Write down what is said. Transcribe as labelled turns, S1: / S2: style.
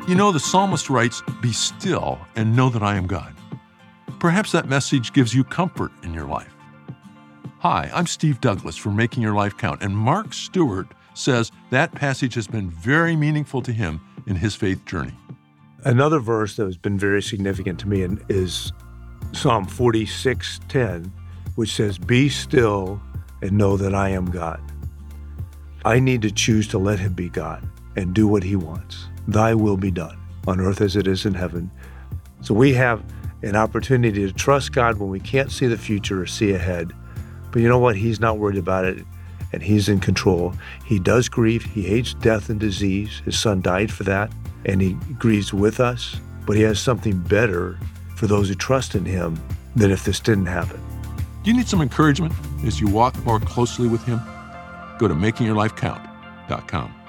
S1: You know, the psalmist writes, "Be still and know that I am God." Perhaps that message gives you comfort in your life. Hi, I'm Steve Douglas from Making Your Life Count, and Mark Stewart says that passage has been very meaningful to him in his faith journey.
S2: Another verse that has been very significant to me is Psalm 46:10, which says, "Be still and know that I am God." I need to choose to let him be God and do what he wants. Thy will be done on earth as it is in heaven. So we have an opportunity to trust God when we can't see the future or see ahead. But you know what? He's not worried about it, and he's in control. He does grieve. He hates death and disease. His son died for that, and he grieves with us. But he has something better for those who trust in him than if this didn't happen.
S1: Do you need some encouragement as you walk more closely with him? Go to makingyourlifecount.com.